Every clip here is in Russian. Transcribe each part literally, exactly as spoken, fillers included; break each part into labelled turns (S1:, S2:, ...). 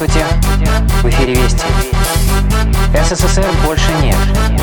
S1: Здравствуйте, в эфире Вести. СССР больше нет.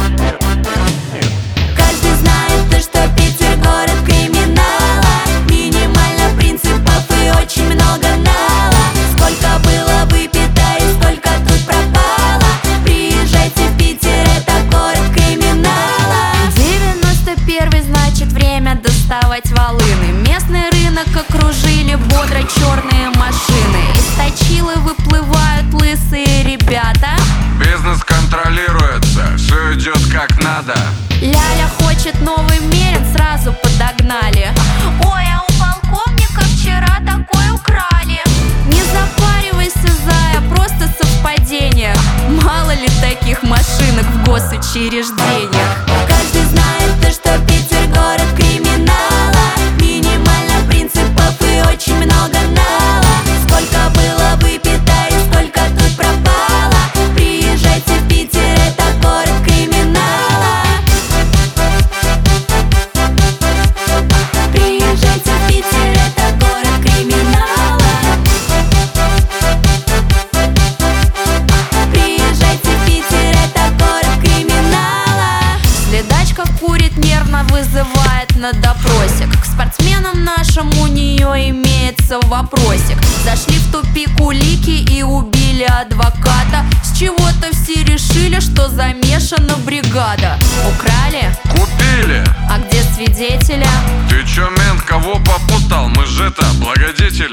S2: Каждый знает то, что Питер город криминала. Минимально принципов и очень много нала. Сколько было выпито и сколько тут пропало. Приезжайте в Питер, это город криминала. девяносто первый, значит время доставать волыны. Местный рынок окружили бодро черные машины. Из точилы выплывают лысые ребята.
S3: Бизнес контролируется, все идет как надо.
S2: Ляля хочет новый Мерин, сразу подогнали. Ой, а у полковника вчера такой украли. Не запаривайся, зая, просто совпадение. Мало ли таких машинок в госучреждениях. Каждый знает то, что Питер город криминала. Минимально принципов и очень много нала. Сколько было выпито и сколько тут пропало. Приезжайте в Питер, это город криминала. Приезжайте в Питер, это город криминала. Приезжайте в Питер, это город криминала. Следачка курит, нервно вызывает на допросик. К спортсменам нашим у нее имеется вопросик. Зашли в тупик улики и убили адвоката. С чего-то все решили, что замешана бригада. Украли?
S3: Купили.
S2: А где свидетеля?
S3: Ты чё, мент, кого попутал? Мы же это, благодетели.